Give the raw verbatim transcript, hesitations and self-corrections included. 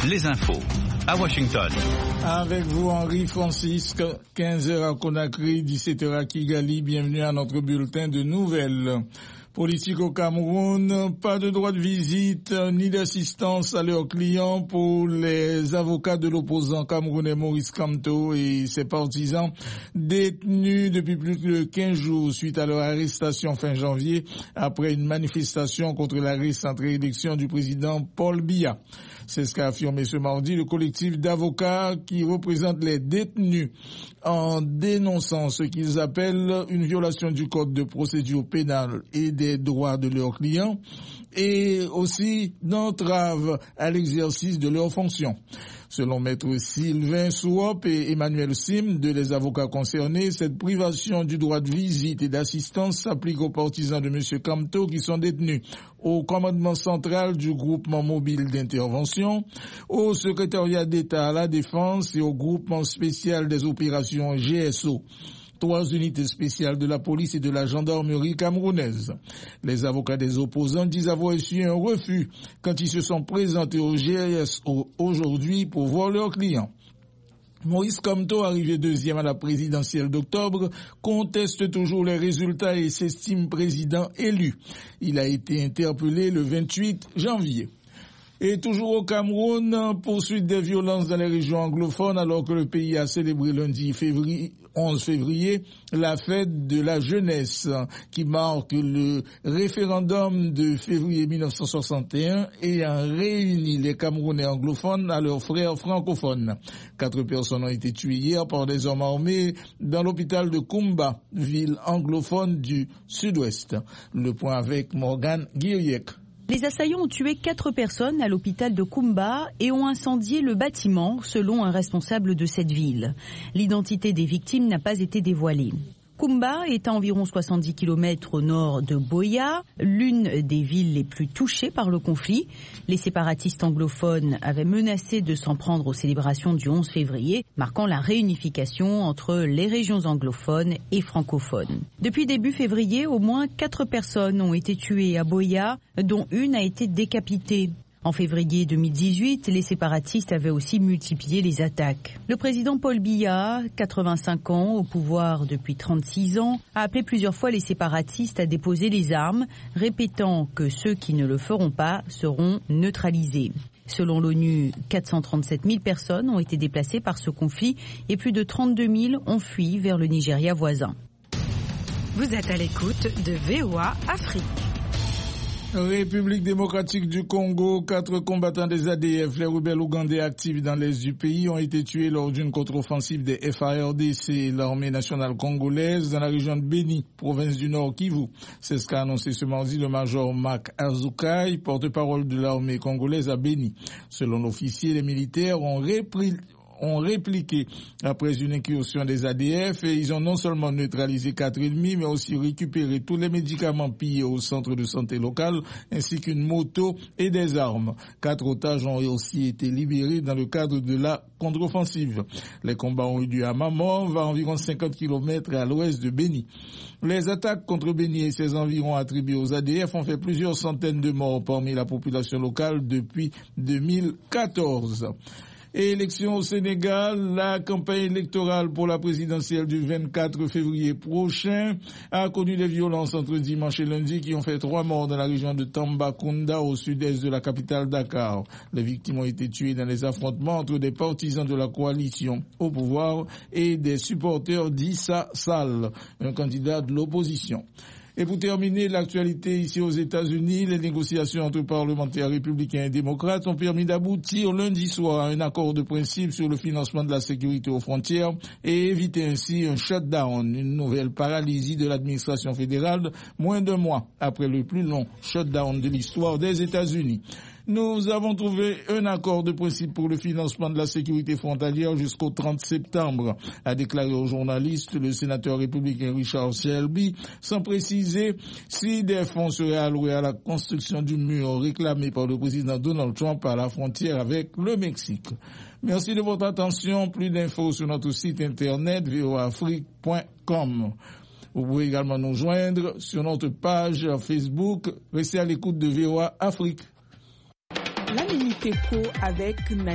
les infos à Washington. Avec vous, Henri Francisque, quinze heures à Conakry, dix-sept heures à Kigali. Bienvenue à notre bulletin de nouvelles. Politique au Cameroun, pas de droit de visite ni d'assistance à leurs clients pour les avocats de l'opposant camerounais Maurice Kamto et ses partisans détenus depuis plus de quinze jours suite à leur arrestation fin janvier après une manifestation contre la récente réélection du président Paul Biya. C'est ce qu'a affirmé ce mardi le collectif d'avocats qui représente les détenus en dénonçant ce qu'ils appellent une violation du code de procédure pénale et des droits de leurs clients et aussi d'entrave à l'exercice de leurs fonctions. Selon maître Sylvain Souop et Emmanuel Sim, deux des avocats concernés, cette privation du droit de visite et d'assistance s'applique aux partisans de M. Kamto qui sont détenus au commandement central du groupement mobile d'intervention, au secrétariat d'État à la défense et au groupement spécial des opérations G S O. Trois unités spéciales de la police et de la gendarmerie camerounaise. Les avocats des opposants disent avoir reçu un refus quand ils se sont présentés au G S O aujourd'hui pour voir leurs clients. Maurice Kamto, arrivé deuxième à la présidentielle d'octobre, conteste toujours les résultats et s'estime président élu. Il a été interpellé le vingt-huit janvier. Et toujours au Cameroun, poursuite des violences dans les régions anglophones alors que le pays a célébré lundi février, onze février la fête de la jeunesse qui marque le référendum de février mille neuf cent soixante et un ayant réuni les Camerounais anglophones à leurs frères francophones. Quatre personnes ont été tuées hier par des hommes armés dans l'hôpital de Kumba, ville anglophone du sud-ouest. Le point avec Morgan Guiriec. Les assaillants ont tué quatre personnes à l'hôpital de Kumba et ont incendié le bâtiment, selon un responsable de cette ville. L'identité des victimes n'a pas été dévoilée. Kumba est à environ soixante-dix kilomètres au nord de Boya, l'une des villes les plus touchées par le conflit. Les séparatistes anglophones avaient menacé de s'en prendre aux célébrations du onze février, marquant la réunification entre les régions anglophones et francophones. Depuis début février, au moins quatre personnes ont été tuées à Boya, dont une a été décapitée. En février deux mille dix-huit, les séparatistes avaient aussi multiplié les attaques. Le président Paul Biya, quatre-vingt-cinq ans, au pouvoir depuis trente-six ans, a appelé plusieurs fois les séparatistes à déposer les armes, répétant que ceux qui ne le feront pas seront neutralisés. Selon l'ONU, quatre cent trente-sept mille personnes ont été déplacées par ce conflit et plus de trente-deux mille ont fui vers le Nigeria voisin. Vous êtes à l'écoute de V O A Afrique. République démocratique du Congo, quatre combattants des A D F, les rebelles ougandais actifs dans l'est du pays, ont été tués lors d'une contre-offensive des F A R D C, l'armée nationale congolaise, dans la région de Beni, province du Nord Kivu. C'est ce qu'a annoncé ce mardi le major Marc Azukai, porte-parole de l'armée congolaise à Beni. Selon l'officier, les militaires ont repris ont répliqué après une incursion des A D F et ils ont non seulement neutralisé quatre ennemis mais aussi récupéré tous les médicaments pillés au centre de santé local ainsi qu'une moto et des armes. Quatre otages ont aussi été libérés dans le cadre de la contre-offensive. Les combats ont eu lieu à Mamov, à environ cinquante kilomètres à l'ouest de Beni. Les attaques contre Beni et ses environs attribuées aux A D F ont fait plusieurs centaines de morts parmi la population locale depuis deux mille quatorze. Et élection au Sénégal, la campagne électorale pour la présidentielle du vingt-quatre février prochain a connu des violences entre dimanche et lundi qui ont fait trois morts dans la région de Tambacounda au sud-est de la capitale Dakar. Les victimes ont été tuées dans les affrontements entre des partisans de la coalition au pouvoir et des supporters d'Issa Sall, un candidat de l'opposition. Et pour terminer, l'actualité ici aux États-Unis, les négociations entre parlementaires républicains et démocrates ont permis d'aboutir lundi soir à un accord de principe sur le financement de la sécurité aux frontières et éviter ainsi un shutdown, une nouvelle paralysie de l'administration fédérale, moins d'un mois après le plus long shutdown de l'histoire des États-Unis. Nous avons trouvé un accord de principe pour le financement de la sécurité frontalière jusqu'au trente septembre, a déclaré aux journalistes le sénateur républicain Richard Shelby, sans préciser si des fonds seraient alloués à la construction du mur réclamé par le président Donald Trump à la frontière avec le Mexique. Merci de votre attention. Plus d'infos sur notre site internet v o a afrique point com. Vous pouvez également nous joindre sur notre page Facebook. Restez à l'écoute de V O A Afrique. La Minute Éco avec